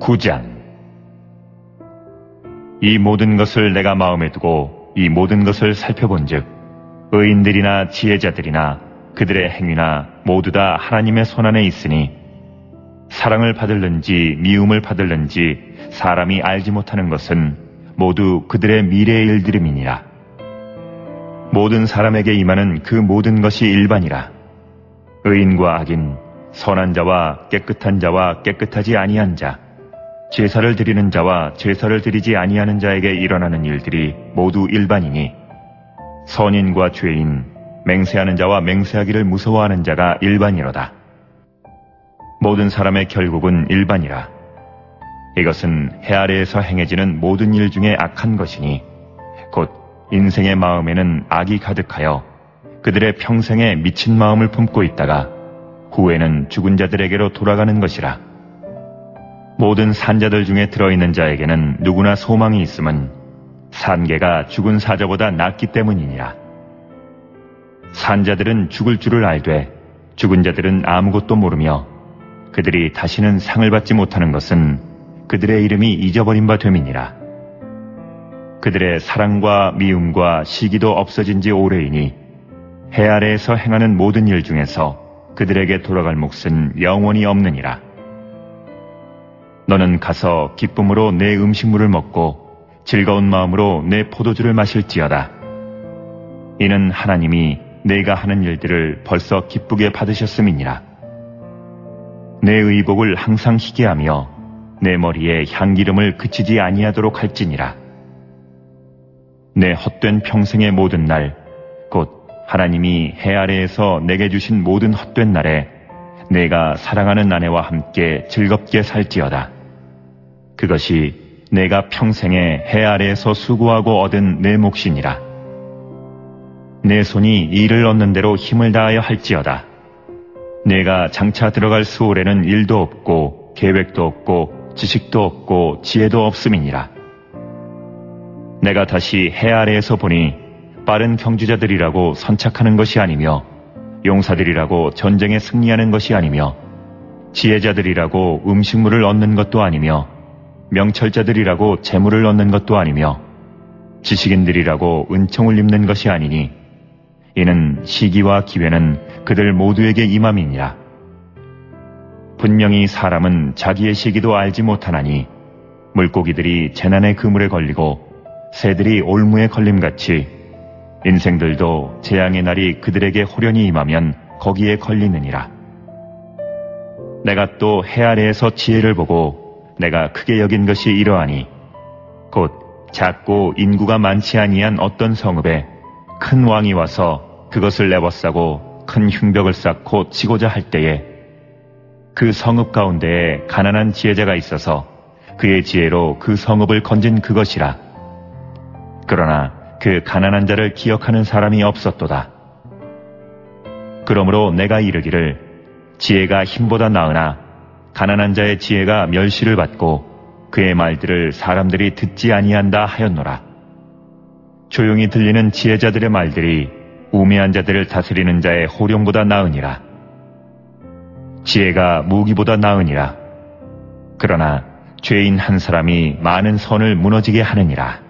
9장. 이 모든 것을 내가 마음에 두고 이 모든 것을 살펴본즉 의인들이나 지혜자들이나 그들의 행위나 모두 다 하나님의 손안에 있으니 사랑을 받을는지 미움을 받을는지 사람이 알지 못하는 것은 모두 그들의 미래의 일들임이니라. 모든 사람에게 임하는 그 모든 것이 일반이라. 의인과 악인, 선한 자와 깨끗한 자와 깨끗하지 아니한 자, 제사를 드리는 자와 제사를 드리지 아니하는 자에게 일어나는 일들이 모두 일반이니 선인과 죄인, 맹세하는 자와 맹세하기를 무서워하는 자가 일반이로다. 모든 사람의 결국은 일반이라. 이것은 해 아래에서 행해지는 모든 일 중에 악한 것이니 곧 인생의 마음에는 악이 가득하여 그들의 평생에 미친 마음을 품고 있다가 후에는 죽은 자들에게로 돌아가는 것이라. 모든 산자들 중에 들어있는 자에게는 누구나 소망이 있음은 산개가 죽은 사자보다 낫기 때문이니라. 산자들은 죽을 줄을 알되 죽은 자들은 아무것도 모르며 그들이 다시는 상을 받지 못하는 것은 그들의 이름이 잊어버린 바 됨이니라. 그들의 사랑과 미움과 시기도 없어진 지 오래이니 해 아래에서 행하는 모든 일 중에서 그들에게 돌아갈 몫은 영원히 없느니라. 너는 가서 기쁨으로 내 음식물을 먹고 즐거운 마음으로 내 포도주를 마실지어다. 이는 하나님이 내가 하는 일들을 벌써 기쁘게 받으셨음이니라. 내 의복을 항상 희게 하며 내 머리에 향기름을 그치지 아니하도록 할지니라. 내 헛된 평생의 모든 날, 곧 하나님이 해 아래에서 내게 주신 모든 헛된 날에 내가 사랑하는 아내와 함께 즐겁게 살지어다. 그것이 내가 평생에 해 아래에서 수고하고 얻은 내 몫이니라. 내 손이 일을 얻는 대로 힘을 다하여 할지어다. 내가 장차 들어갈 수월에는 일도 없고 계획도 없고 지식도 없고 지혜도 없음이니라. 내가 다시 해 아래에서 보니 빠른 경주자들이라고 선착하는 것이 아니며 용사들이라고 전쟁에 승리하는 것이 아니며 지혜자들이라고 음식물을 얻는 것도 아니며 명철자들이라고 재물을 얻는 것도 아니며 지식인들이라고 은총을 입는 것이 아니니 이는 시기와 기회는 그들 모두에게 임함이니라. 분명히 사람은 자기의 시기도 알지 못하나니 물고기들이 재난의 그물에 걸리고 새들이 올무에 걸림같이 인생들도 재앙의 날이 그들에게 호련히 임하면 거기에 걸리느니라. 내가 또 해 아래에서 지혜를 보고 내가 크게 여긴 것이 이러하니 곧 작고 인구가 많지 아니한 어떤 성읍에 큰 왕이 와서 그것을 내버싸고 큰 흉벽을 쌓고 치고자 할 때에 그 성읍 가운데에 가난한 지혜자가 있어서 그의 지혜로 그 성읍을 건진 그것이라. 그러나 그 가난한 자를 기억하는 사람이 없었도다. 그러므로 내가 이르기를 지혜가 힘보다 나으나 가난한 자의 지혜가 멸시를 받고 그의 말들을 사람들이 듣지 아니한다 하였노라. 조용히 들리는 지혜자들의 말들이 우매한 자들을 다스리는 자의 호령보다 나으니라. 지혜가 무기보다 나으니라. 그러나 죄인 한 사람이 많은 선을 무너지게 하느니라.